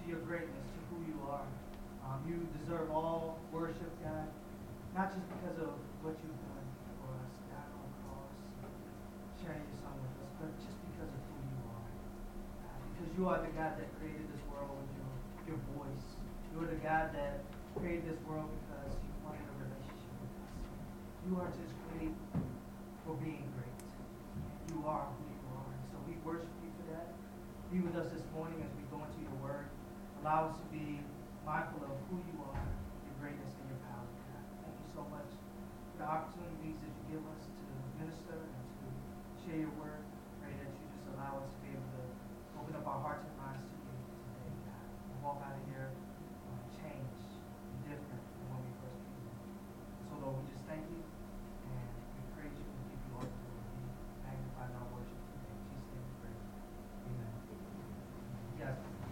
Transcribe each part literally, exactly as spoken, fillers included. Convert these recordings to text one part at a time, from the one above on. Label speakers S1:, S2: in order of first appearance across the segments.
S1: your greatness, to who you are. Um, you deserve all worship, God, not just because of what you've done for us, God, on the cross, sharing your son with us, but just because of who you are. God, because you are the God that created this world with your, your voice. You are the God that created this world because you wanted a relationship with us. You are just great for being great. You are who you are. And so we worship you for that. Be with us this morning as we go into your word. Allow us to be mindful of who you are, your greatness, and your power, God. Thank you so much for the opportunities that you give us to minister and to share your word. Pray that you just allow us to be able to open up our hearts and minds to you today, God. And walk out of here um, changed and different than when we first came in. So, Lord, we just thank you and we praise you and give you all the glory. We magnify our worship today. In Jesus' name we pray. Amen. Yes.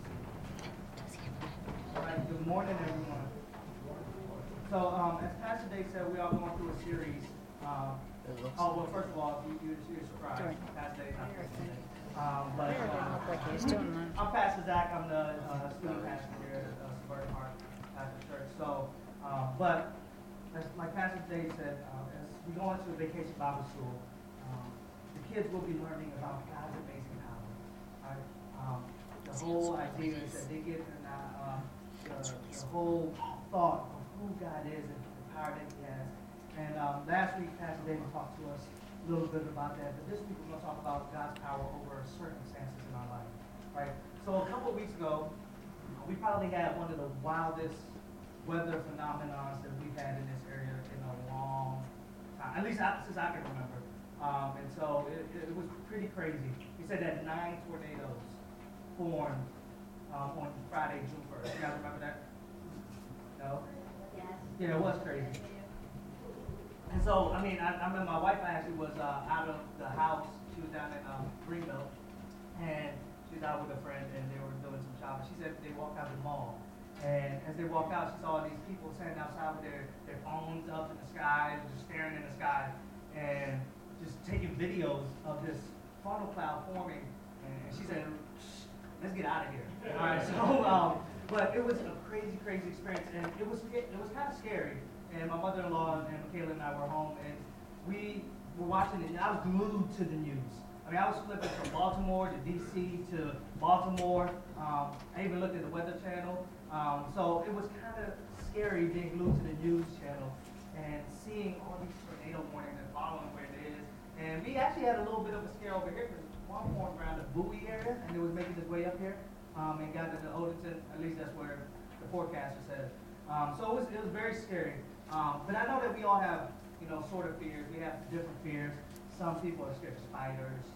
S1: All right, good morning, everyone. So, um, as Pastor Dave said, we are going through a series. Um, oh, well, first of all, you, you, you're surprised. Pastor Dave, not Pastor Dave. Um, but, uh, I'm Pastor Zach. I'm the uh, student pastor here at uh, Suburban Heart Baptist Church. So, um, but, as, like Pastor Dave said, uh, as we go into a vacation Bible school, um, the kids will be learning about God's amazing power. Right? Um, the whole idea is that they get in that, um, The, the whole thought of who God is and the power that he has. And um, last week, Pastor David talked to us a little bit about that, but this week we're going to talk about God's power over circumstances in our life, right? So a couple of weeks ago, we probably had one of the wildest weather phenomenons that we've had in this area in a long time, at least I, since I can remember. Um, and so it, it was pretty crazy. He said that nine tornadoes formed Um, on Friday, June first. You guys remember that? No? Yes. Yeah, it was crazy. And so, I mean, I, I remember my wife actually was uh, out of the house. She was down in um, Greenville, and she was out with a friend, and they were doing some shopping. She said they walked out the mall, and as they walked out, she saw these people standing outside with their, their phones up in the sky, just staring in the sky, and just taking videos of this funnel cloud forming. And she said, let's get out of here. All right, so, um, but it was a crazy, crazy experience, and it was it was kind of scary. And my mother-in-law and Michaela and I were home, and we were watching it, and I was glued to the news. I mean, I was flipping from Baltimore to D C to Baltimore. Um, I even looked at the Weather Channel. Um, so it was kind of scary being glued to the news channel and seeing all these tornado warnings and following where it is. And we actually had a little bit of a scare over here, because one formed around the Bowie area, and it was making its way up here, um, and got to the Odenton. At least that's where the forecaster said. Um, so it was it was very scary. Um, but I know that we all have, you know, sort of fears. We have different fears. Some people are scared of spiders,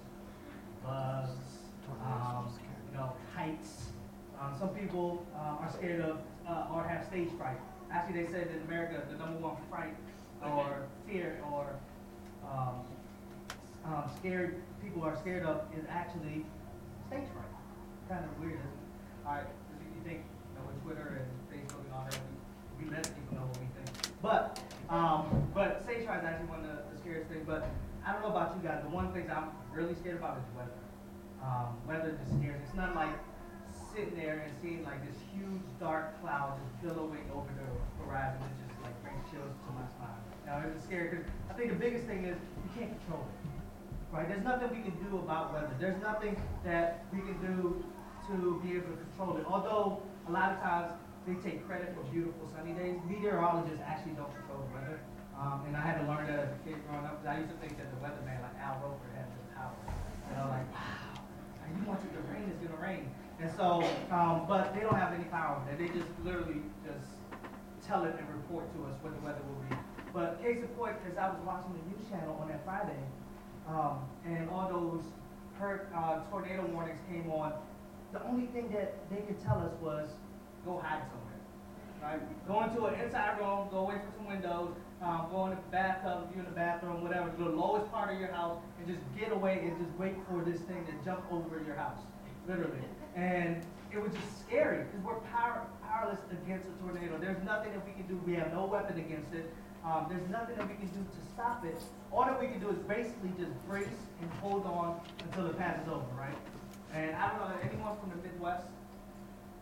S1: bugs, um, you know, heights. Um, some people uh, are scared of uh, or have stage fright. Actually, they said in America the number one fright or fear or um, um, scared people are scared of is actually stage fright. Kind of weird, isn't it? All right, you think, you know, with Twitter and Facebook and all that, we, we let people know what we think. But, um, but stage fright is actually one of the, the scariest things. But I don't know about you guys, but one of the things I'm really scared about is weather. Um, weather just scares me. It's not like sitting there and seeing like this huge dark cloud just billowing over the horizon. It just like brings chills to my spine. Now it's scary because I think the biggest thing is you can't control it. Right? There's nothing we can do about weather. There's nothing that we can do to be able to control it. Although a lot of times they take credit for beautiful sunny days, meteorologists actually don't control the weather. Um, and I had to learn that as a kid growing up, because I used to think that the weatherman, like Al Roker, had this power. You know, like, wow, you want it to rain, it's going to rain. And so, um, but they don't have any power over that. They just literally just tell it and report to us what the weather will be. But case in point, as I was watching the news channel on that Friday, Um, and all those hurt, uh, tornado warnings came on, the only thing that they could tell us was go hide somewhere. Right? Go into an inside room, go away from some windows, um, go in the bathtub, if you're in the bathroom, whatever, the lowest part of your house, and just get away and just wait for this thing to jump over your house, literally. And it was just scary because we're power, powerless against a tornado. There's nothing that we can do. We have no weapon against it. Um, there's nothing that we can do to stop it. All that we can do is basically just brace and hold on until it passes over, right? And I don't know, anyone from the Midwest?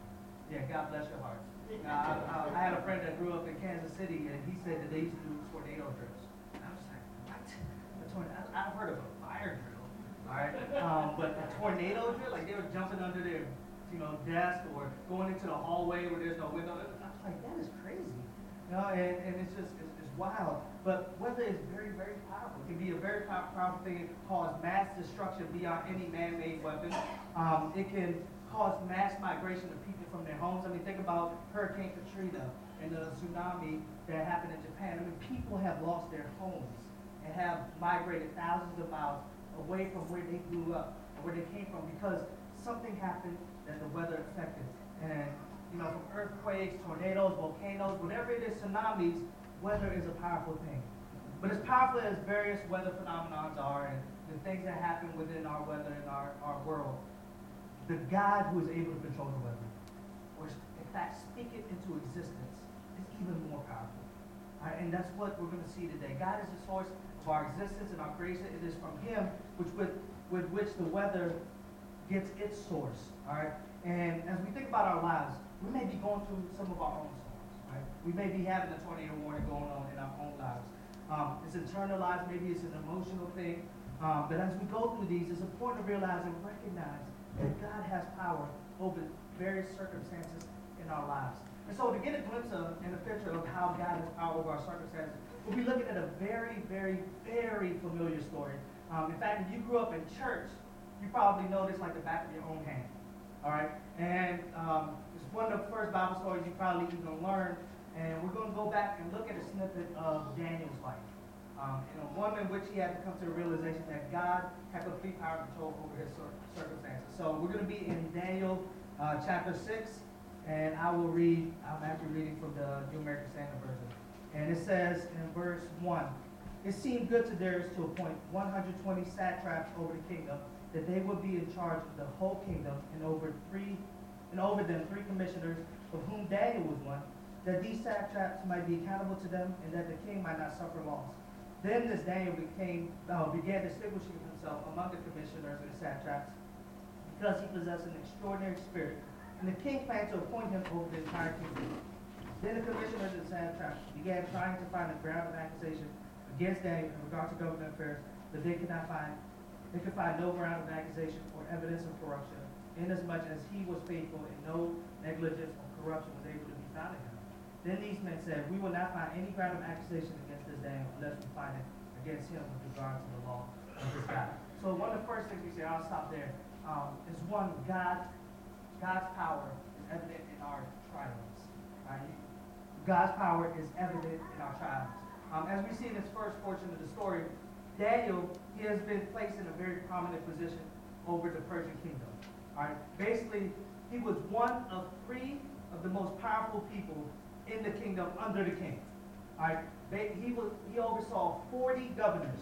S1: Yeah, God bless your heart. Uh, I, I had a friend that grew up in Kansas City, and he said that they used to do tornado drills. And I was like, what? A tornado? I've heard of a fire drill, all right? Um, but a tornado drill, like they were jumping under their, you know, desk or going into the hallway where there's no window. I was like, that is crazy. You know, and, and it's just, it's, it's wild. But weather is very, very powerful. It can be a very pow- powerful thing. It can cause mass destruction beyond any man-made weapon. Um, it can cause mass migration of people from their homes. I mean, think about Hurricane Katrina and the tsunami that happened in Japan. I mean, people have lost their homes and have migrated thousands of miles away from where they grew up or where they came from because something happened that the weather affected. And, you know, from earthquakes, tornadoes, volcanoes, whatever it is, tsunamis, weather is a powerful thing. But as powerful as various weather phenomena are and the things that happen within our weather and our, our world, the God who is able to control the weather, or in fact speak it into existence, is even more powerful. All right, and that's what we're going to see today. God is the source of our existence and our creation. It is from Him which with, with which the weather gets its source. All right, and as we think about our lives, we may be going through some of our own storms. Right, we may be having a tornado warning going on in our own lives. Um, it's internalized, maybe it's an emotional thing. Um, but as we go through these, it's important to realize and recognize that God has power over various circumstances in our lives. And so to get a glimpse of and a picture of how God has power over our circumstances, we'll be looking at a very, very, very familiar story. Um, in fact, if you grew up in church, you probably know this like the back of your own hand. All right? And um, it's one of the first Bible stories you probably even learned. And we're going to go back and look at a snippet of Daniel's life. Um, and a one in which he had to come to a realization that God had complete power and control over his circumstances. So we're going to be in Daniel uh, chapter six, and I will read, I'm actually reading from the New American Standard Version. And it says in verse one, it seemed good to Darius to appoint one hundred twenty satraps over the kingdom, that they would be in charge of the whole kingdom, and over three, and over them three commissioners, of whom Daniel was one, that these satraps might be accountable to them, and that the king might not suffer loss. Then this Daniel became, uh, began distinguishing himself among the commissioners and the satraps because he possessed an extraordinary spirit. And the king planned to appoint him over the entire kingdom. Then the commissioners and satraps began trying to find a ground of accusation against Daniel in regard to government affairs, but they could not find, they could find no ground of accusation or evidence of corruption, inasmuch as he was faithful and no negligence or corruption was able to be found in him. Then these men said, we will not find any ground of accusation against this Daniel unless we find it against him with regard to the law of this God. So one of the first things we say, I'll stop there, um, is one, God, God's power is evident in our triumphs. Right? God's power is evident in our triumphs. Um, as we see in this first portion of the story, Daniel, he has been placed in a very prominent position over the Persian kingdom. All right? Basically, he was one of three of the most powerful people in the kingdom under the king. All right, they, he was he oversaw forty governors,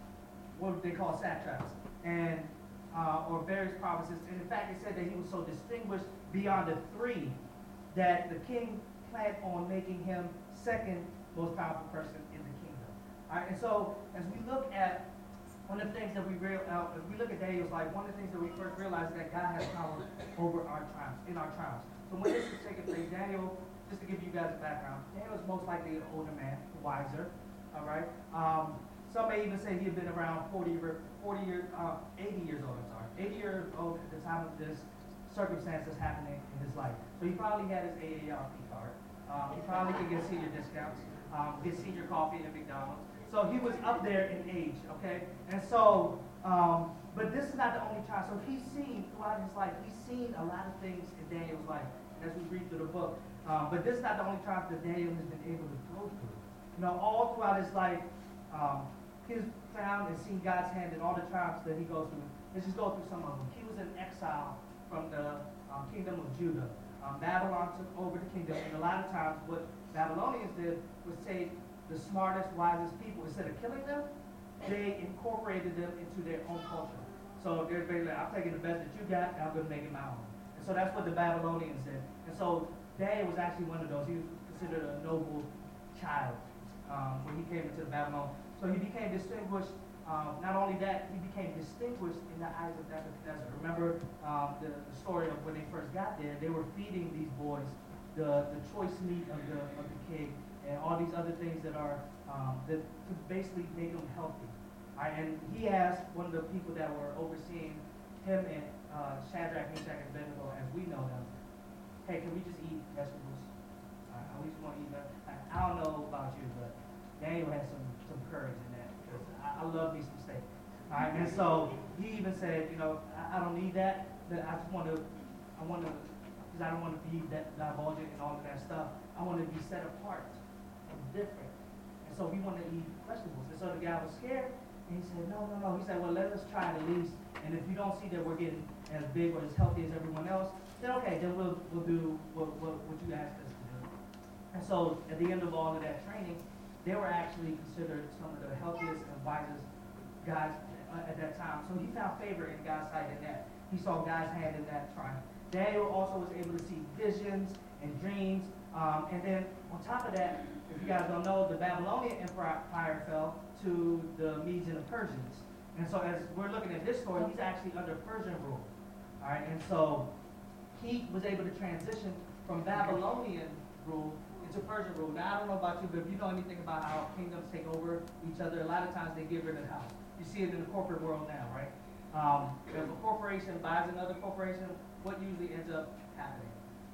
S1: what they call satraps, and uh, or various provinces. And in fact, it said that he was so distinguished beyond the three that the king planned on making him second most powerful person in the kingdom. All right, and so as we look at one of the things that we real uh, as we look at Daniel's life, one of the things that we first realize is that God has power over our triumphs, in our triumphs. So when this is taking place, Daniel. Just to give you guys a background, Daniel was most likely an older man, wiser, all right? Um, some may even say he had been around forty, forty years, uh, eighty years old, I'm sorry. eighty years old at the time of this circumstance that's happening in his life. So he probably had his A A R P card. Um, he probably could get senior discounts, um, get senior coffee at McDonald's. So he was up there in age, okay? And so, um, but this is not the only child. So he's seen, throughout his life, he's seen a lot of things in Daniel's life as we read through the book. Um, but this is not the only triumph that Daniel has been able to go through. You know, all throughout his life, um, he's found and seen God's hand in all the triumphs that he goes through. Let's just go through some of them. He was in exile from the um, kingdom of Judah. Um, Babylon took over the kingdom, and a lot of times what Babylonians did was take the smartest, wisest people. Instead of killing them, they incorporated them into their own culture. So they're basically like, I'm taking the best that you got, and I'm going to make it my own. And so that's what the Babylonians did. And so Daniel was actually one of those. He was considered a noble child um, when he came into Babylon. So he became distinguished um, not only that, he became distinguished in the eyes of Nebuchadnezzar. Remember um, the, the story of when they first got there, they were feeding these boys the, the choice meat of the, of the king and all these other things that are, um, that to basically make them healthy. All right, and he asked one of the people that were overseeing him and uh, Shadrach, Meshach, and Abednego, as we know them, hey, can we just eat vegetables? Uh, we just want to eat that. I, I don't know about you, but Daniel had some, some courage in that because I, I love me some steak. All right, and so he even said, you know, I, I don't need that, but I just want to, I want to, because I don't want to be that divulgent and all of that stuff. I want to be set apart and different. And so we want to eat vegetables. And so the guy was scared, and he said, no, no, no. He said, well, let us try it at least. And if you don't see that we're getting as big or as healthy as everyone else, then okay, then we'll, we'll do what, what, what you asked us to do. And so at the end of all of that training, they were actually considered some of the healthiest and wisest guys uh, at that time. So he found favor in God's sight in that. He saw God's hand in that triumph. Daniel also was able to see visions and dreams. Um, and then on top of that, if you guys don't know, the Babylonian Empire fell to the Medes and the Persians. And so as we're looking at this story, he's actually under Persian rule. All right, and so he was able to transition from Babylonian rule into Persian rule. Now, I don't know about you, but if you know anything about how kingdoms take over each other, a lot of times they get rid of the house. You see it in the corporate world now, right? Um, if a corporation buys another corporation, what usually ends up happening?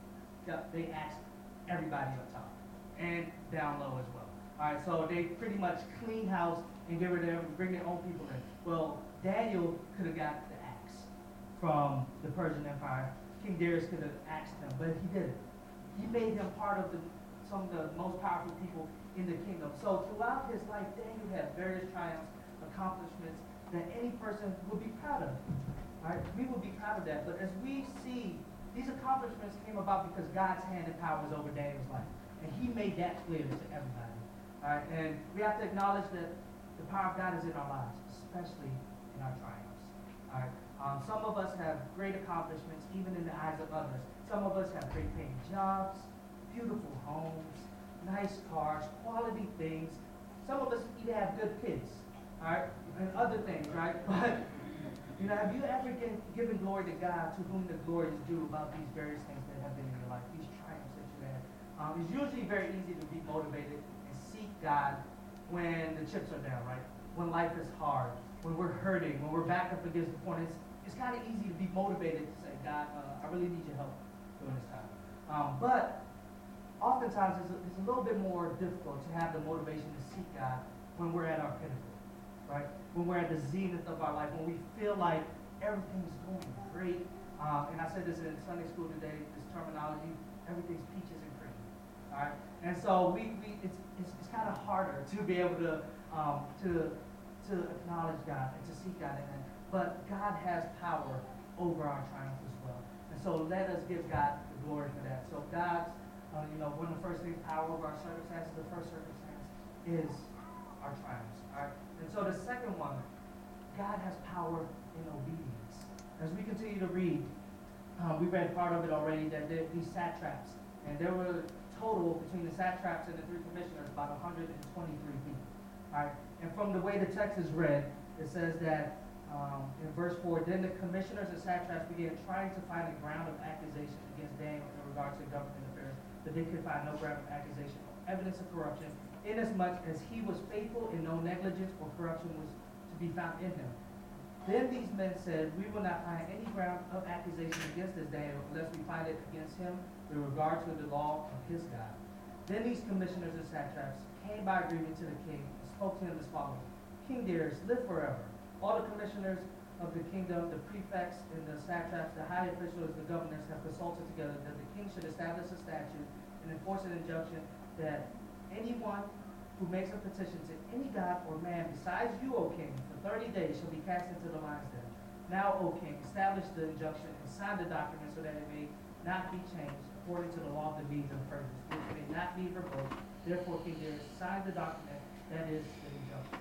S1: They ask everybody up top and down low as well. All right, so they pretty much clean house and get rid of them, bring their own people in. Well, Daniel could have got the axe from the Persian Empire. King Darius could have axed him, but he didn't. He made him part of the, some of the most powerful people in the kingdom. So throughout his life, Daniel had various triumphs, accomplishments that any person would be proud of. All right, we would be proud of that. But as we see, these accomplishments came about because God's hand and power was over Daniel's life. And he made that clear to everybody. All right, and we have to acknowledge that the power of God is in our lives, especially in our triumphs. All right, um, some of us have great accomplishments, even in the eyes of others. Some of us have great paying jobs, beautiful homes, nice cars, quality things. Some of us even have good kids, all right, and other things, right? But you know, have you ever given, given glory to God, to whom the glory is due, about these various things that have been in your life, these triumphs that you had? Um, it's usually very easy to be motivated and seek God when the chips are down, right? When life is hard, when we're hurting, when we're back up against the point. It's, it's kind of easy to be motivated to say, God, uh, I really need your help during this time. Um, but oftentimes it's a, it's a little bit more difficult to have the motivation to seek God when we're at our pinnacle, right? When we're at the zenith of our life, when we feel like everything's going great. Um, and I said this in Sunday school today, this terminology, everything's peaches and cream, all right? And so we, we it's, it's, it's kind of harder to be able to, um, to, to acknowledge God and to seek God in it. But God has power over our triumphs as well. And so let us give God the glory for that. So God's, uh, you know, one of the first things, power over our circumstances, the first circumstance is our triumphs. All right? And so the second one, God has power in obedience. As we continue to read, um, we read part of it already, that there, these satraps, and there were total between the satraps and the three commissioners about one hundred twenty-three people. All right? And from the way the text is read, it says that um, in verse four, then the commissioners and satraps began trying to find a ground of accusation against Daniel in regards to government affairs, but they could find no ground of accusation or evidence of corruption, inasmuch as he was faithful and no negligence or corruption was to be found in him. Then these men said, we will not find any ground of accusation against this Daniel unless we find it against him in regard to the law of his God. Then these commissioners and satraps came by agreement to the king and spoke to him as follows. King Darius, live forever. All the commissioners of the kingdom, the prefects and the satraps, the high officials, the governors have consulted together that the king should establish a statute and enforce an injunction that anyone who makes a petition to any god or man besides you, O king, for thirty days shall be cast into the lion's den. Now, O king, establish the injunction and sign the document so that it may not be changed according to the law of the Medes and Persians, which may not be revoked. Therefore, King Darius signed the document, that is the injunction.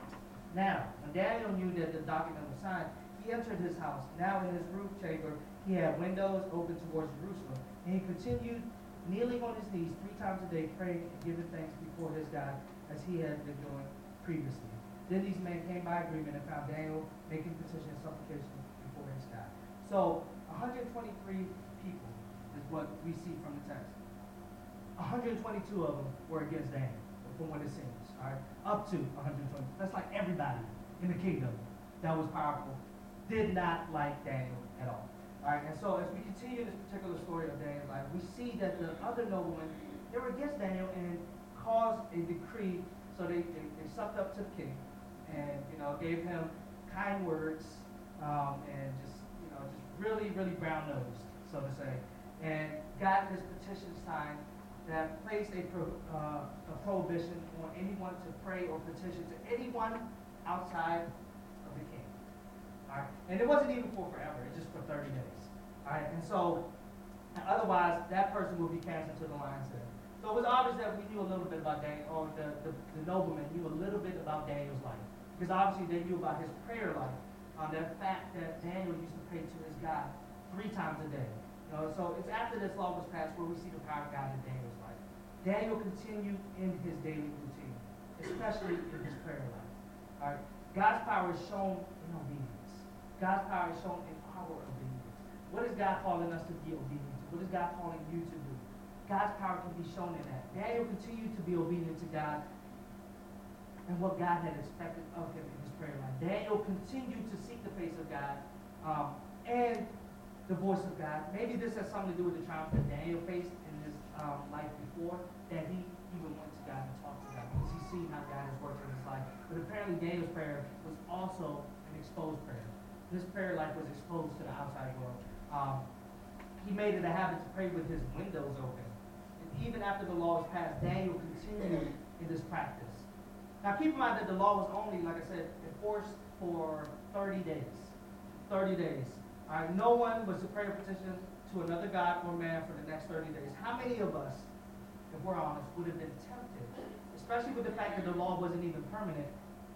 S1: Now, when Daniel knew that the document was signed, he entered his house. Now in his roof chamber, he had windows open towards Jerusalem. And he continued kneeling on his knees three times a day, praying and giving thanks before his God, as he had been doing previously. Then these men came by agreement and found Daniel making petition and supplication before his God. So one hundred twenty-three people is what we see from the text. one hundred twenty-two of them were against Daniel, from what it seems. All right, up to one hundred twenty. That's like everybody in the kingdom that was powerful did not like Daniel at all. All right, and so as we continue this particular story of Daniel's life, we see that the other noblemen, they were against Daniel and caused a decree. So they, they, they sucked up to the king and, you know, gave him kind words um, and just, you know, just really, really brown-nosed, so to say, and got this petition signed that placed a, pro, uh, a prohibition on anyone to pray or petition to anyone outside of the king. All right? And it wasn't even for forever, it's just for thirty days. All right? And so, otherwise, that person will be cast into the lion's den. So it was obvious that we knew a little bit about Daniel, or the, the, the nobleman knew a little bit about Daniel's life. Because obviously they knew about his prayer life. Um, the fact that Daniel used to pray to his God three times a day. You know, so it's after this law was passed where we see the power of God in Daniel's life. Daniel continued in his daily routine, especially in his prayer life. All right? God's power is shown in obedience. God's power is shown in our obedience. What is God calling us to be obedient to? What is God calling you to do? God's power can be shown in that. Daniel continued to be obedient to God and what God had expected of him in his prayer life. Daniel continued to seek the face of God um, and the voice of God. Maybe this has something to do with the triumph that Daniel faced in his um, life before, that he even went to God and talked to God because he's seen how God has worked in his life. But apparently Daniel's prayer was also an exposed prayer. His prayer life was exposed to the outside world. Um, he made it a habit to pray with his windows open. Even after the law was passed, Daniel continued in this practice. Now keep in mind that the law was only, like I said, enforced for thirty days. thirty days. All right, no one was to pray or petition to another god or man for the next thirty days. How many of us, if we're honest, would have been tempted, especially with the fact that the law wasn't even permanent,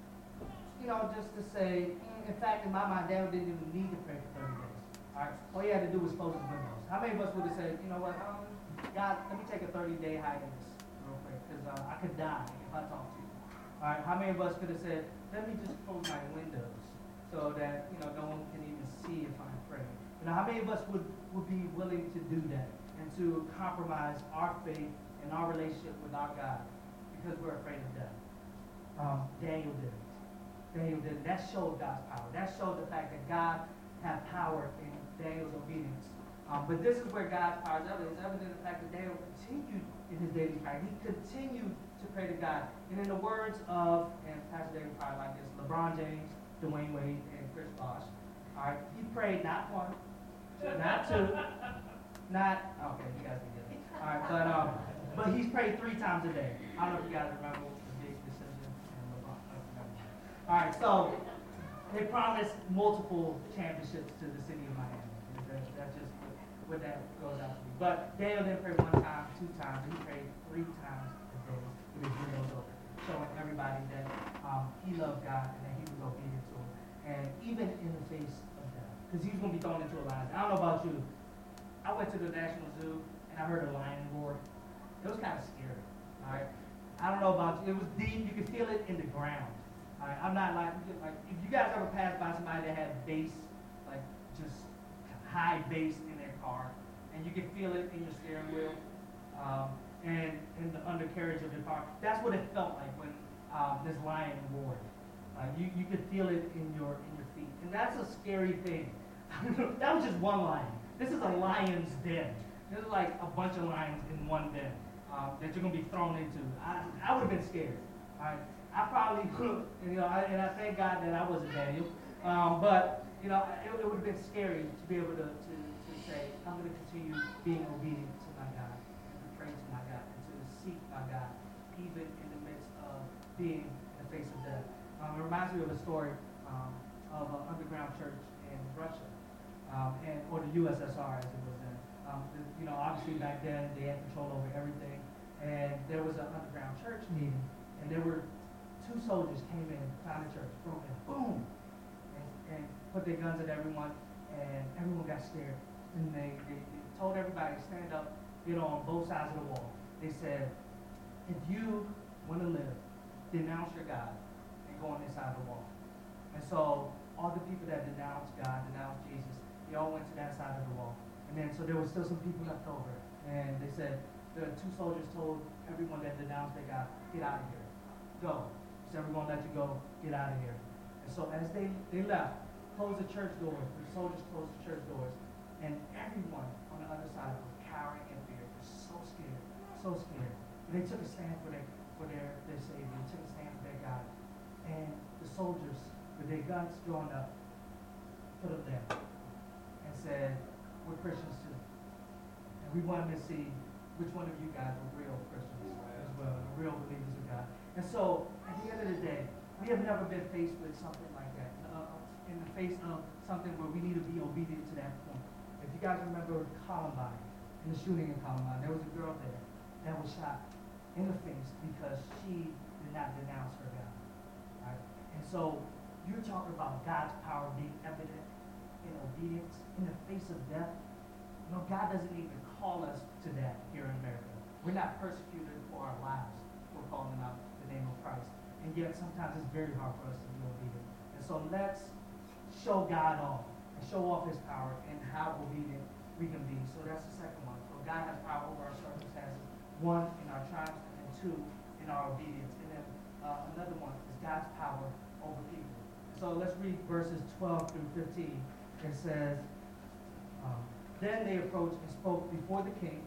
S1: you know, just to say, mm, in fact, in my mind, Daniel didn't even need to pray for thirty days. All right, all he had to do was close his windows. How many of us would have said, you know what, um, God, let me take a thirty-day hiatus real quick, because uh, I could die if I talk to you. All right, how many of us could have said, let me just close my windows so that, you know, no one can even see if I'm praying? You know, how many of us would, would be willing to do that and to compromise our faith and our relationship with our God because we're afraid of death? Um, Daniel didn't. Daniel didn't. That showed God's power. That showed the fact that God had power in Daniel's obedience. Um, but this is where God's power is evident. It's evident in the fact that Daniel continued in his daily prayer. He continued to pray to God. And in the words of, and Pastor David probably like this, LeBron James, Dwayne Wade, and Chris Bosh, all right, he prayed not one, not two, not, okay, you guys can get it. All right, but, um, but he's prayed three times a day. I don't know if you guys remember the big decision and LeBron. All right, so they promised multiple championships to the city of Miami. That's, that's just what that goes out to be. But Daniel didn't pray one time, two times. He prayed three times a day with his windows open, showing everybody that um, he loved God and that he was obedient to him. And even in the face of death, because he was going to be thrown into a lion. I don't know about you. I went to the National Zoo and I heard a lion roar. It was kind of scary. All right. I don't know about you. It was deep. You could feel it in the ground. All right. I'm not like, like if you guys ever passed by somebody that had bass, like just high bass in their car, and you can feel it in your steering wheel um, and in the undercarriage of your car. That's what it felt like when um, this lion roared. Uh, you you could feel it in your in your feet, and that's a scary thing. That was just one lion. This is a lion's den. This is like a bunch of lions in one den um, that you're gonna be thrown into. I I would have been scared. I I probably could, you know, I, and I thank God that I wasn't Daniel. Um, but you know, it, it would have been scary to be able to, to, to say, I'm going to continue being obedient to my God, and to pray to my God, and to seek my God, even in the midst of being in the face of death. Um, it reminds me of a story um, of an underground church in Russia, um, and or the U S S R as it was then. Um, the, you know, obviously back then they had control over everything, and there was an underground church meeting, and there were two soldiers came in, found the church, boom, and boom, and, and put their guns at everyone, and everyone got scared. And they, they, they told everybody to stand up, get on both sides of the wall. They said, if you want to live, denounce your God and going inside the wall. And so all the people that denounced God, denounced Jesus, they all went to that side of the wall. And then so there was still some people left over. And they said, the two soldiers told everyone that denounced their God, get out of here. Go. He said, we're going to let you go. Get out of here. And so as they, they left, closed the church doors. The soldiers closed the church doors. And everyone on the other side was cowering in fear. They're so scared. So scared. And they took a stand for their, for their, their Savior. They took a stand for their God. And the soldiers, with their guns drawn up, put them there and said, we're Christians too. And we want them to see which one of you guys are real Christians as well, the real believers of God. And so, at the end of the day, we have never been faced with something like that. Uh, in the face of something where we need to be obedient to that point. If you guys remember Columbine, in the shooting in Columbine, there was a girl there that was shot in the face because she did not denounce her God. Right? And so, you're talking about God's power being evident in obedience in the face of death. You know, God doesn't even call us to that here in America. We're not persecuted for our lives for calling out the name of Christ. And yet sometimes it's very hard for us to be obedient. And so let's show God off and show off his power and how obedient we can be. So that's the second one. So God has power over our circumstances. One, in our triumphs, and then two, in our obedience. And then uh, another one is God's power over people. So let's read verses twelve through fifteen. It says, um, then they approached and spoke before the king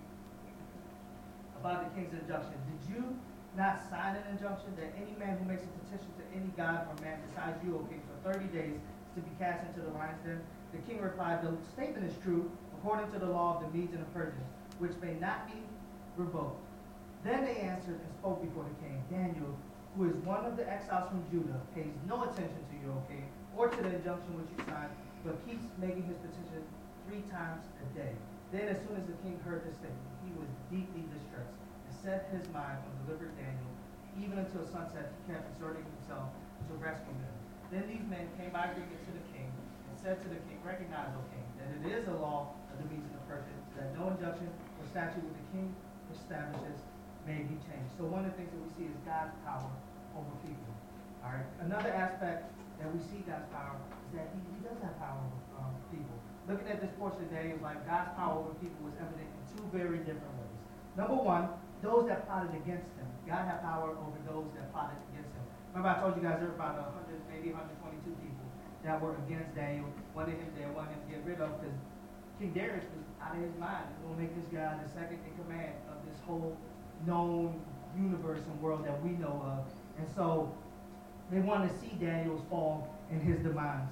S1: about the king's injunction. Did you not sign an injunction that any man who makes a petition to any god or man besides you, O king, for thirty days is to be cast into the lion's den? The king replied, the statement is true, according to the law of the Medes and the Persians, which may not be revoked. Then they answered and spoke before the king. Daniel, who is one of the exiles from Judah, pays no attention to you, O king, or to the injunction which you signed, but keeps making his petition three times a day. Then as soon as the king heard this statement, he was deeply distressed and set his mind on delivering Daniel. Even until sunset, he kept exerting himself to rescue them. Then these men came by agreement to the king and said to the king, recognize, O king, that it is a law of the Medes and the Persians, that no injunction or statute which the king establishes may be changed. So one of the things that we see is God's power over people. All right. Another aspect that we see God's power is that he, he does have power over um, people. Looking at this portion today, it's like God's power over people was evident in two very different ways. Number one, those that plotted against him. God had power over those that plotted against him. Remember I told you guys there were about one hundred, maybe one hundred twenty-two people that were against Daniel, wanted him there, wanted him to get rid of, because King Darius was out of his mind. He was going to make this guy the second in command of this whole known universe and world that we know of. And so they want to see Daniel's fall and his demise.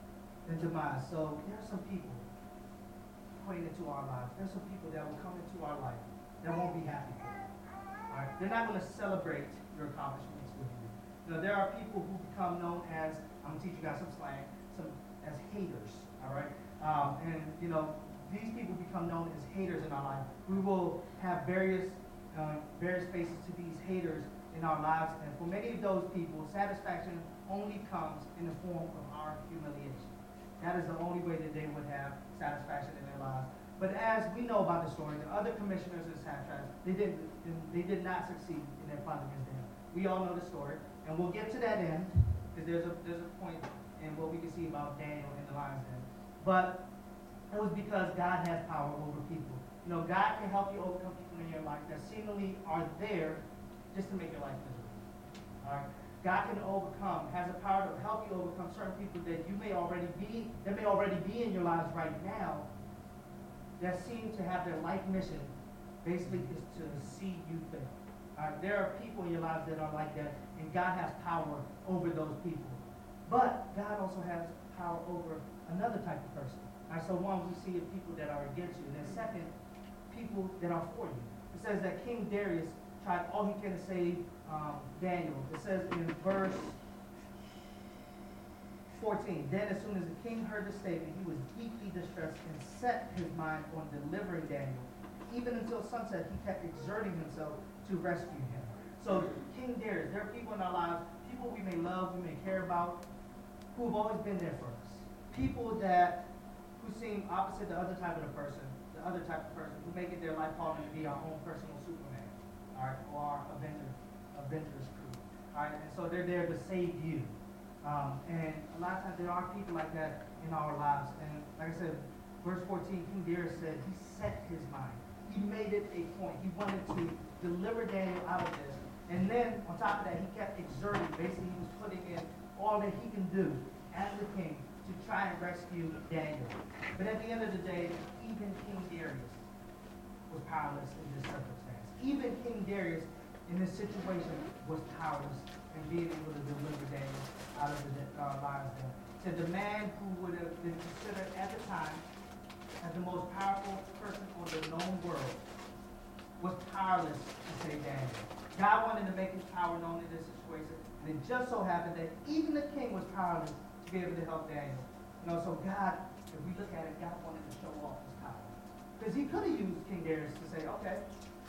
S1: And demise. So there are some people pointing into our lives. There's some people that will come into our life that won't be happy with it. All right? They're not going to celebrate your accomplishments with you. You know, there are people who become known as, I'm going to teach you guys some slang, some as haters. All right? Um, and, you know, these people become known as haters in our life. We will have various, uh, various faces to these haters in our lives, and for many of those people, satisfaction only comes in the form of our humiliation. That is the only way that they would have satisfaction in their lives. But as we know about the story, the other commissioners and satraps, they did they did not succeed in their plot against Daniel. We all know the story, and we'll get to that end because there's a there's a point in what we can see about Daniel in the lion's den. But it was because God has power over people. You know, God can help you overcome people in your life that seemingly are there just to make your life miserable. All right? God can overcome, has the power to help you overcome certain people that you may already be, that may already be in your lives right now, that seem to have their life mission basically is to see you fail. All right? There are people in your lives that are like that, and God has power over those people. But God also has power over another type of person. All right? So one, we see people that are against you. And then second, people that are for you. It says that King Darius tried all he can to save um, Daniel. It says in verse fourteen, then as soon as the king heard the statement, he was deeply distressed and set his mind on delivering Daniel. Even until sunset, he kept exerting himself to rescue him. So King Darius, there are people in our lives, people we may love, we may care about, who have always been there for us. People that, who seem opposite the other type of the person, the other type of person, who make it their life calling to be our own personal Superman. All right, or our Avenger, Avengers crew. All All right, and so they're there to save you. Um, and a lot of times there are people like that in our lives. And like I said, verse fourteen, King Darius said he set his mind. He made it a point. He wanted to deliver Daniel out of this. And then on top of that, he kept exerting. Basically, he was putting in all that he can do as the king to try and rescue Daniel. But at the end of the day, even King Darius was powerless in this circumstance. Even King Darius in this situation was powerless in being able to deliver Daniel out of the uh, lion's den. To the man who would have been considered at the time as the most powerful person on the known world was powerless to save Daniel. God wanted to make his power known in this situation, and it just so happened that even the king was powerless to be able to help Daniel. You know, so God, if we look at it, God wanted to show off his power. Because he could have used King Darius to say, okay,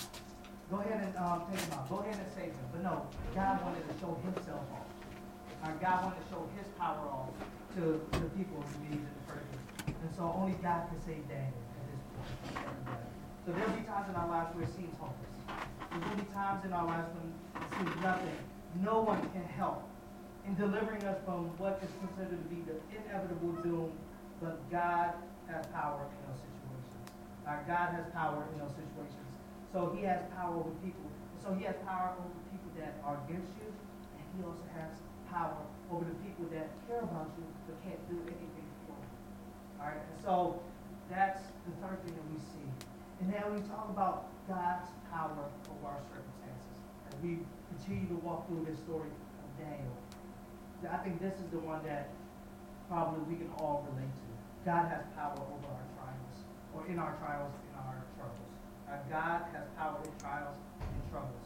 S1: go ahead and um, take him out. Go ahead and save him. But no, God wanted to show himself off. Uh, God wanted to show his power off to, to the people who needed the person. And so only God can save Daniel at this point. So there'll be times in our lives where it seems hopeless. There will be times in our lives when it seems nothing. No one can help in delivering us from what is considered to be the inevitable doom, but God has power in those situations. Our God has power in those situations. So he has power over people. So he has power over people that are against you, and he also has power over the people that care about you but can't do anything for you. All right, and so that's the third thing that we see. And then we talk about God's power over our circumstances. As we continue to walk through this story of Daniel, I think this is the one that probably we can all relate to. God has power over our trials, or in our trials, in our troubles. Uh, God has power in trials and troubles.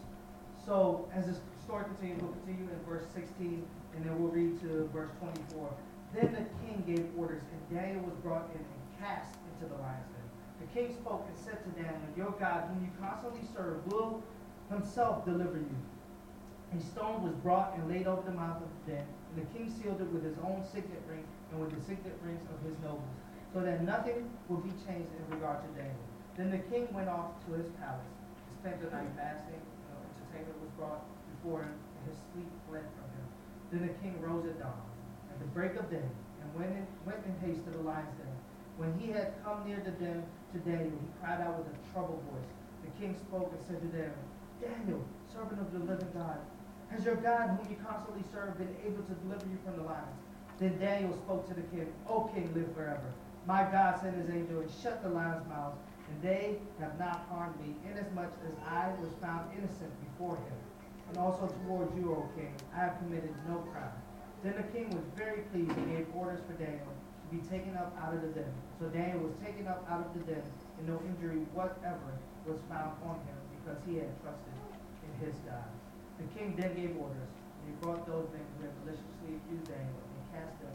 S1: So as this story continues, we'll continue in verse sixteen, and then we'll read to verse twenty-four. Then the king gave orders, and Daniel was brought in and cast into the lion's den. The king spoke and said to Daniel, your God, whom you constantly serve, will himself deliver you. A stone was brought and laid over the mouth of the den, and the king sealed it with his own signet ring and with the signet rings of his nobles, so that nothing would be changed in regard to Daniel. Then the king went off to his palace, and spent the night fasting. You know, entertainment was brought before him, and his sleep fled from him. Then the king rose at dawn, at the break of day, and went in, went in haste to the lion's den. When he had come near the den to Daniel, he cried out with a troubled voice. The king spoke and said to Daniel, Daniel, servant of the living God, has your God, whom you constantly serve, been able to deliver you from the lions? Then Daniel spoke to the king, O king, live forever. My God sent his angel and shut the lions' mouths, and they have not harmed me, inasmuch as I was found innocent before him. And also towards you, O king, I have committed no crime. Then the king was very pleased and gave orders for Daniel to be taken up out of the den. So Daniel was taken up out of the den, and no injury whatever was found on him, because he had trusted in his God. The king then gave orders, and he brought those men who had maliciously accused Daniel, and cast them,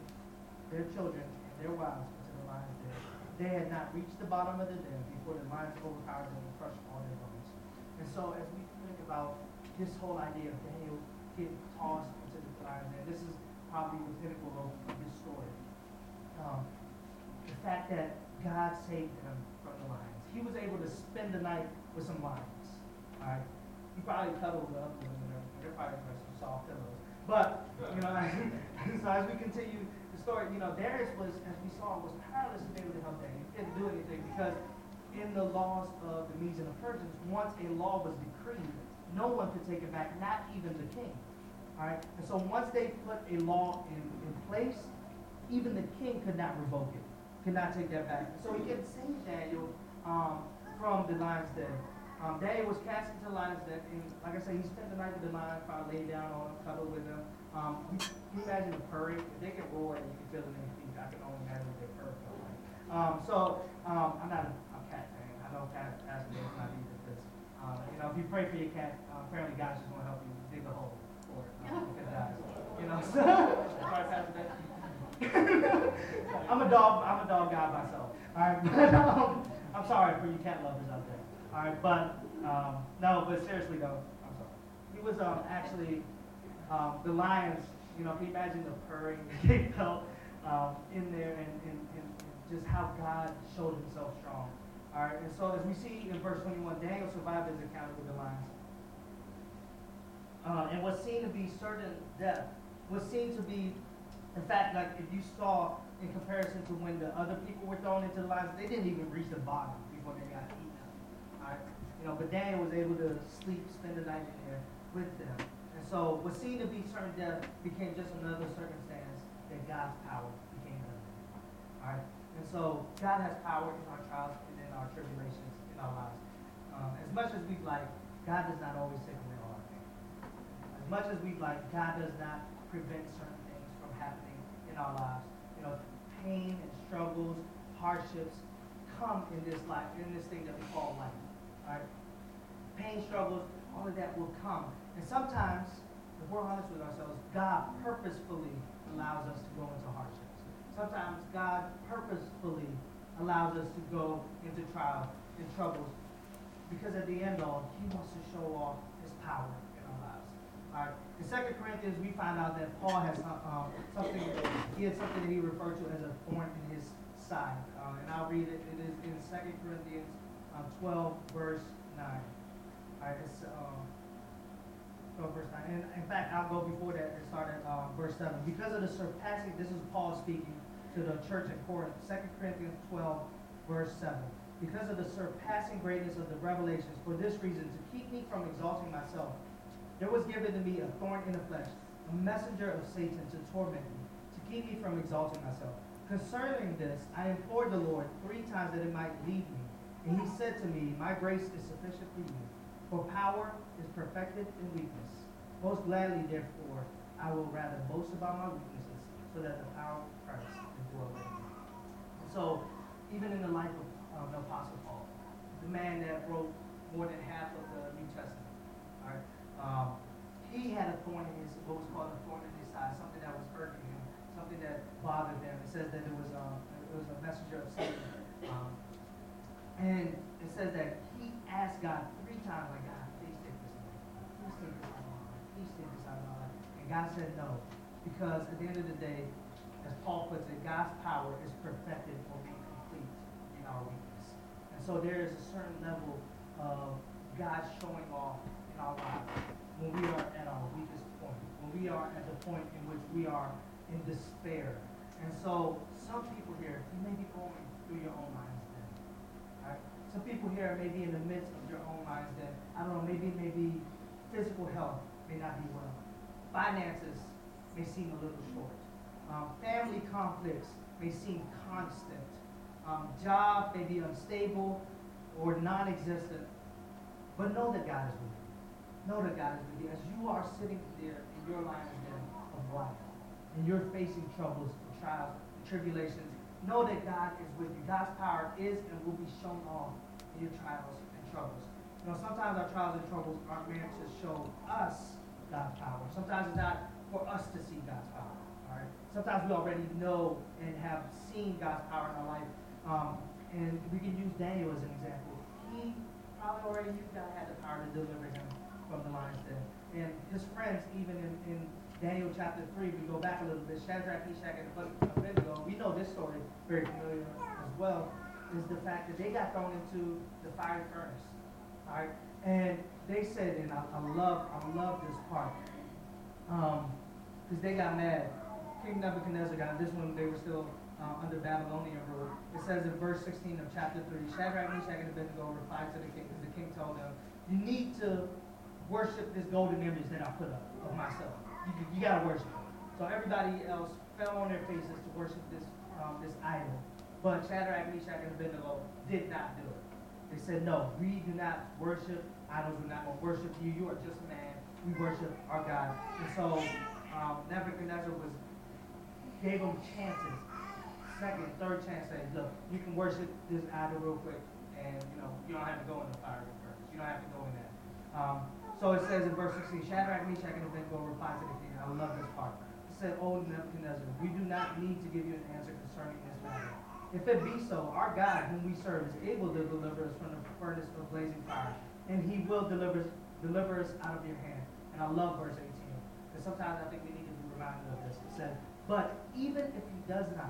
S1: their children and their wives, into the lion's den. They had not reached the bottom of the den before the lions overpowered them and crushed all their bones. And so as we think about this whole idea of Daniel getting tossed into the lion's den, this is probably the pinnacle of, of this story. Um, the fact that God saved him from the lions. He was able to spend the night with some lions. All right? He probably cuddled up with them and everything. They're probably like some soft pillows. But, you know, so as we continue the story, you know, Darius was, as we saw, was powerless to be able to help Daniel. He couldn't do anything because in the laws of the Medes and the Persians, once a law was decreed, no one could take it back, not even the king. All right? And so once they put a law in, in place, even the king could not revoke it, could not take that back. So he could save Daniel um, from the lion's den. Um, Daniel was cast into the lion's den, and like I said, he spent the night with the lions, probably laid down on him, cuddled with them. Um, you, can you imagine the purring? If they can roar and you can feel it in their feet, I can only imagine what their purr felt like. Um, so, um, I'm not a, a cat fan. I know cat Pastor Dave's not either, because, um, you know, if you pray for your cat, uh, apparently God's just going to help you dig a hole for it, um, if it dies. You know, so, sorry, Pastor Dave. I'm a dog, I'm a dog guy myself. All right, but, um, I'm sorry for you cat lovers out there. All right, but, um, no, but seriously though, I'm sorry. He was um, actually, um, the lions, you know, if you imagine the purring they felt um, in there and, and, and just how God showed himself strong. All right, and so as we see in verse twenty-one, Daniel survived his encounter with the lions. uh, and was seen to be certain death, was seen to be, in fact, like if you saw in comparison to when the other people were thrown into the lions, they didn't even reach the bottom before they got eaten up. All right? You know, but Daniel was able to sleep, spend the night in there with them. And so what seemed to be certain death became just another circumstance that God's power became evident. All right? And so God has power in our trials and in our tribulations in our lives. Um, as much as we'd like, God does not always take away all our pain. As much as we'd like, God does not prevent certain things from happening in our lives. You know, pain and struggles, hardships come in this life, in this thing that we call life. All right? Pain, struggles, all of that will come. And sometimes, if we're honest with ourselves, God purposefully allows us to go into hardships. Sometimes God purposefully allows us to go into trials and troubles because at the end all, he wants to show off his power in our lives. All right. In Second Corinthians, we find out that Paul has um, something, he had something that he referred to as a thorn in his side. Uh, and I'll read it. It is in Second Corinthians um, twelve, verse nine. All right, it's um, twelve, verse nine. And in fact, I'll go before that and start at uh, verse seven. Because of the surpassing, this is Paul speaking to the church in Corinth, Second Corinthians twelve, verse seven. Because of the surpassing greatness of the revelations, for this reason, to keep me from exalting myself, there was given to me a thorn in the flesh, a messenger of Satan to torment me, to keep me from exalting myself. Concerning this, I implored the Lord three times that it might leave me. And he said to me, my grace is sufficient for you, for power is perfected in weakness. Most gladly, therefore, I will rather boast about my weaknesses, so that the power of Christ can dwell in me. And so, even in the life of um, the Apostle Paul, the man that wrote more than half of the New Testament, all right, um, he had a thorn in his, what was called a thorn in his side, something that was irking him, something that bothered him. It says that it was, um, it was a messenger of Satan. Um, and it says that he asked God three times, like, God, please take this away. Please take this out of my life. Please take this out of my life. And God said no. Because at the end of the day, as Paul puts it, God's power is perfected or made complete in our weakness. And so there is a certain level of God showing off in our lives when we are at our weakest point, when we are at the point in which we are in despair. And so some people here, you may be going through your own minds then. Right? Some people here may be in the midst of your own minds then. I don't know, maybe maybe physical health may not be well. Finances may seem a little short. Um, family conflicts may seem constant. Um, job may be unstable or non-existent. But know that God is with you. Know that God is with you. As you are sitting there in your line of life, and you're facing troubles, trials, tribulations, know that God is with you. God's power is and will be shown off in your trials and troubles. You know, sometimes our trials and troubles aren't meant to show us God's power. Sometimes it's not for us to see God's power. All right. Sometimes we already know and have seen God's power in our life. Um, and we can use Daniel as an example. He probably already knew God had the power to deliver him from the lion's den. And his friends, even in, in Daniel chapter three, we go back a little bit, Shadrach, Meshach, and Abednego, we know this story very familiar as well, is the fact that they got thrown into the fiery furnace. All right? And they said, and I, I love I love this part, because um, they got mad. King Nebuchadnezzar got this one, they were still uh, under Babylonian rule. It says in verse sixteen of chapter three, Shadrach, Meshach, and Abednego replied to the king, because the king told them, you need to worship this golden image that I put up of myself. You, you got to worship it. So everybody else fell on their faces to worship this um, this idol. But Shadrach, Meshach, and Abednego did not do it. They said, no, we do not worship idols. We're not going to worship you. You are just a man. We worship our God. And so um, Nebuchadnezzar was gave them chances. Second, third chance, saying, look, you can worship this idol real quick, and you know you don't have to go in the fiery furnace. You don't have to go in that. Um, so it says in verse sixteen, Shadrach, Meshach, and Abednego replied to the king. I love this part. It said, O Nebuchadnezzar, we do not need to give you an answer concerning this matter. If it be so, our God, whom we serve, is able to deliver us from the furnace of blazing fire, and he will deliver us, deliver us out of your hand. And I love verse eighteen, because sometimes I think we need to be reminded of this. It said, but even if he does not,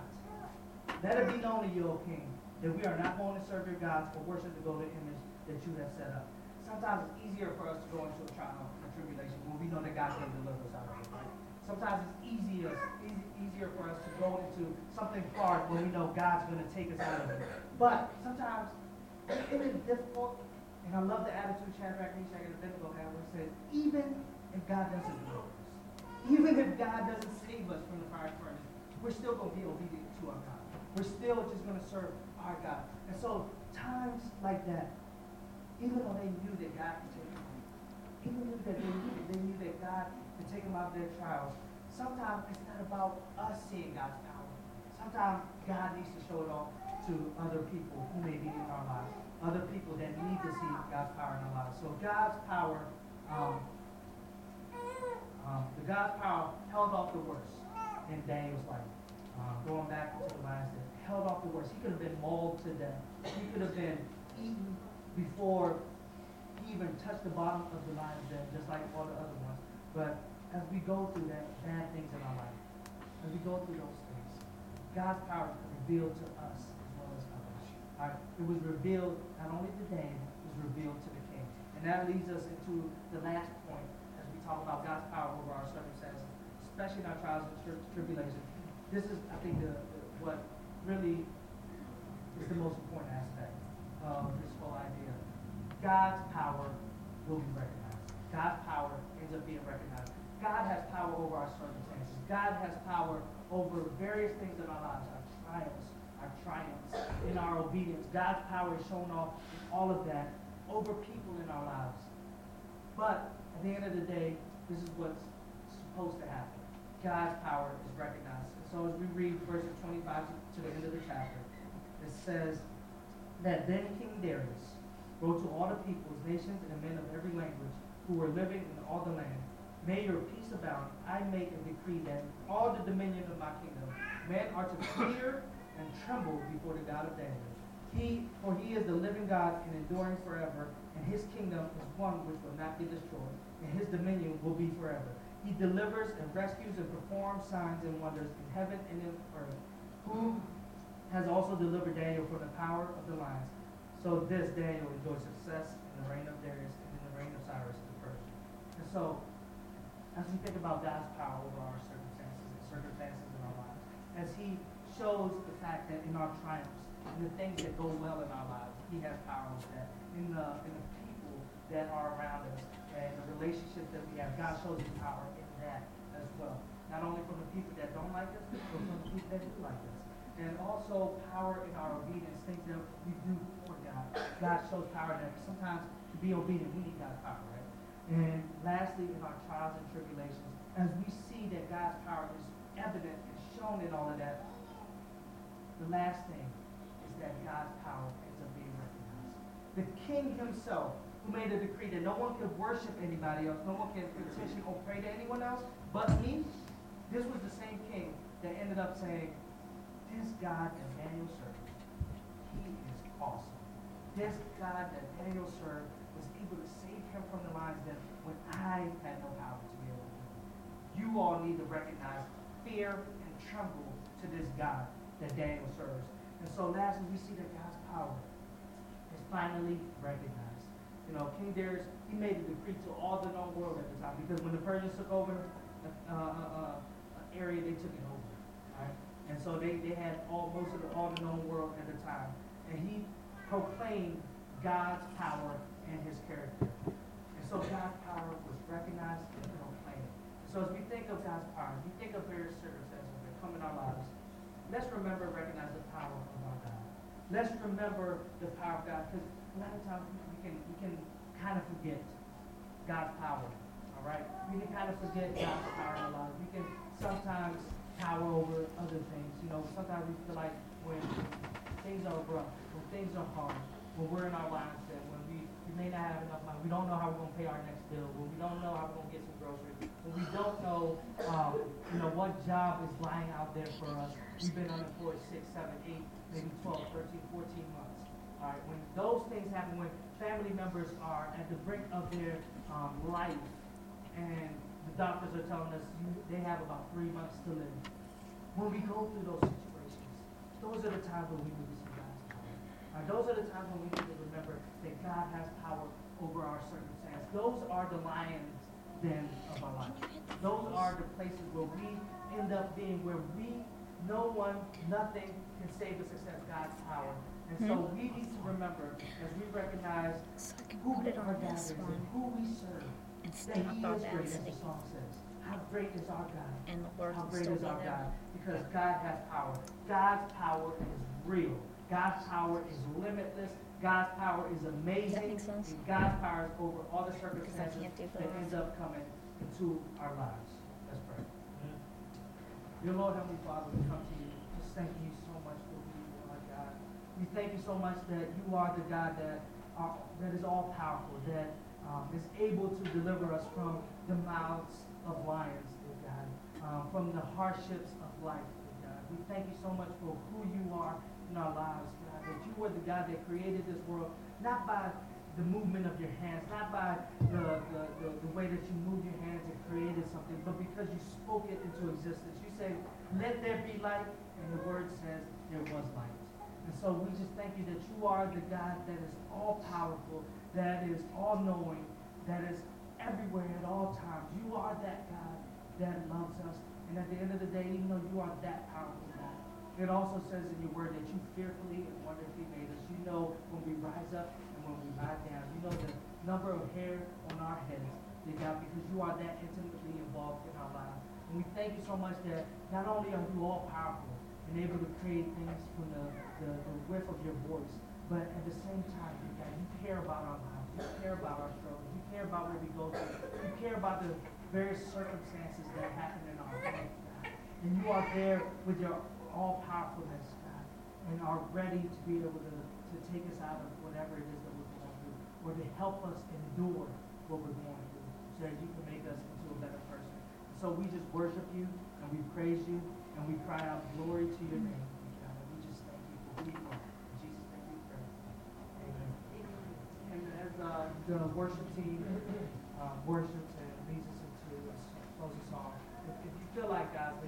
S1: let it be known to you, O king, that we are not going to serve your gods or worship the golden image that you have set up. sometimes it's easier for us to go into a trial and tribulation when we know that God's going to deliver us out of it, right? Sometimes it's easier, easy, easier for us to go into something hard when we know God's going to take us out of it. But sometimes it is difficult, and I love the attitude Shadrach, Meshach, and Abednego have where it says, even if God doesn't deliver us, even if God doesn't save us from the fire furnace, we're still going to be obedient to our God. We're still just going to serve our God. And so times like that, even though they knew that God could take them out, even though that they knew, they knew that God could take them out of their trials, sometimes it's not about us seeing God's power. Sometimes God needs to show it off to other people who may be in our lives, other people that need to see God's power in our lives. So God's power, um, um, the God's power held off the worst in Daniel's life. Um, going back into the lines that held off the worst. He could have been mauled to death. He could have been eaten before he even touched the bottom of the lion's den, just like all the other ones. But as we go through that, bad things in our life, as we go through those things, God's power is revealed to us as well as others. All right? It was revealed not only to Daniel, it was revealed to the king. And that leads us into the last point as we talk about God's power over our circumstances, especially in our trials and tri- tribulations. This is, I think, the, the, what really is the most important aspect of this whole idea. God's power will be recognized. God's power ends up being recognized. God has power over our circumstances. God has power over various things in our lives, our trials, our triumphs, in our obedience. God's power is shown off in all of that over people in our lives. But at the end of the day, this is what's supposed to happen. God's power is recognized. And so as we read verses twenty-five to, to the end of the chapter, it says that then King Darius wrote to all the peoples, nations, and men of every language who were living in all the land, may your peace abound. I make a decree that all the dominion of my kingdom, men are to fear and tremble before the God of Daniel. He, for he is the living God and enduring forever, and his kingdom is one which will not be destroyed, and his dominion will be forever. He delivers and rescues and performs signs and wonders in heaven and in earth, who has also delivered Daniel from the power of the lions. So this Daniel enjoyed success in the reign of Darius and in the reign of Cyrus the Persian. And so, as we think about God's power over our circumstances and circumstances in our lives, as he shows the fact that in our triumphs, in the things that go well in our lives, he has power over that. In the, in the people that are around us and the relationships that we have, God shows his power in that as well. Not only from the people that don't like us, but from the people that do like us. And also power in our obedience, things that we do for God. God shows power that sometimes to be obedient, we need God's power, right? And lastly, in our trials and tribulations, as we see that God's power is evident and shown in all of that, the last thing is that God's power ends up being recognized. The king himself, who made a decree that no one could worship anybody else, no one can petition or pray to anyone else but me, this was the same king that ended up saying, this God that Daniel served, he is awesome. This God that Daniel served was able to save him from the lion's den when I had no power to be able to do it. You all need to recognize fear and tremble to this God that Daniel serves. And so lastly, we see that God's power is finally recognized. You know, King Darius, he made a decree to all the known world at the time, because when the Persians took over uh, uh, uh, an area, they took it over. Right? And so they, they had all most of the all the known world at the time. And he proclaimed God's power and his character. And so God's power was recognized and proclaimed. So as we think of God's power, as we think of various circumstances that come in our lives, let's remember and recognize the power of our God. Let's remember the power of God, because a lot of times we can we can kind of forget God's power. All right, we can kind of forget God's power in our lives. We can sometimes power over other things. You know, sometimes we feel like when things are rough, when things are hard, when we're in our mindset, when we, we may not have enough money, we don't know how we're going to pay our next bill, when we don't know how we're going to get some groceries, when we don't know, um, you know, what job is lying out there for us. We've been unemployed six, seven, eight, maybe twelve, thirteen, fourteen months. All right, when those things happen, when family members are at the brink of their um, life, and the doctors are telling us you, they have about three months to live. When we go through those situations, those are the times when we need to see God's power. Right, those are the times when we need to remember that God has power over our circumstance. Those are the lions den of our life. Those are the places where we end up being, where we, no one, nothing can save us except God's power. And so
S2: Hmm?
S1: we need to remember, as we recognize
S2: So I can
S1: who
S2: put it
S1: our
S2: on
S1: God
S2: this
S1: is and
S2: one
S1: who we serve,
S2: and
S1: that
S2: stamp
S1: He
S2: on
S1: is
S2: that
S1: great, as the
S2: sticky.
S1: song says. How great is our God?
S2: And the Lord
S1: How
S2: will
S1: great
S2: still
S1: is
S2: be
S1: our
S2: there.
S1: God? Because God has power. God's power is real. God's power is limitless. God's power is amazing.
S2: make sense?
S1: And God's power is over all the circumstances
S2: can't do
S1: that
S2: both.
S1: ends up coming into our lives. Let's pray. Dear Lord, Heavenly Father, we come to you just thanking you so much for who you are, God. We thank you so much that you are the God that are, that is all powerful, that um, is able to deliver us from the mouths of lions, dear God, um, from the hardships of life, dear God. We thank you so much for who you are in our lives, God, that you are the God that created this world, not by the movement of your hands, not by the, the, the, the way that you moved your hands and created something, but because you spoke it into existence. You say, let there be light, and the word says there was light. And so we just thank you that you are the God that is all powerful, that is all knowing, that is everywhere at all times. You are that God that loves us. And at the end of the day, even though you are that powerful God, it also says in your word that you fearfully and wonderfully made us. You know when we rise up and when we lie down. You know the number of hair on our heads, dear God, because you are that intimately involved in our lives. And we thank you so much that not only are you all powerful and able to create things from the, the, the width of your voice, but at the same time, dear God, you care about our lives. You care about our struggles. You care about what we go through. You care about the various circumstances that happen in our life, God. And you are there with your all-powerfulness, God, and are ready to be able to, to take us out of whatever it is that we're going through, or to help us endure what we're going through, so that you can make us into a better person. So we just worship you, and we praise you, and we cry out glory to your name, God. And we just thank you for who you are. In Jesus' name we pray. Amen. And as uh, the worship team uh, worships and leads us into a closing song, if, if you feel like, guys,